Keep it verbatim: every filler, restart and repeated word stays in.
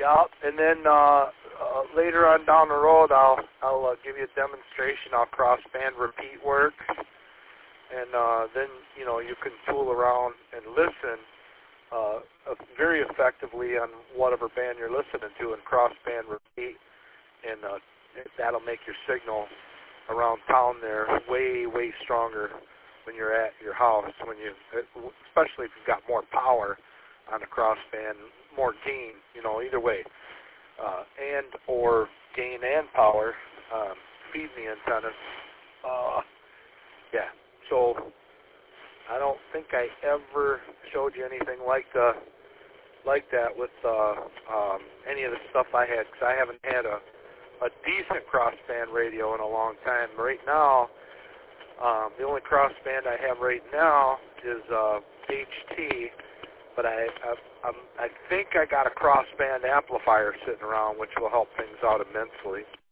Yeah, and then uh, uh, later on down the road, I'll I'll uh, give you a demonstration how cross-band repeat works, and uh, then you know you can tool around and listen uh, very effectively on whatever band you're listening to in cross-band repeat, and uh, that'll make your signal around town there way way stronger when you're at your house. When you, especially if you've got more power on a crossband, more gain, you know, either way, uh, and or gain and power, um, feeding the antennas. Uh, yeah, so I don't think I ever showed you anything like uh, like that with uh, um, any of the stuff I had, because I haven't had a, a decent crossband radio in a long time. Right now, um, the only crossband I have right now is uh, H T. But I, I, I'm, I think I got a crossband amplifier sitting around, which will help things out immensely.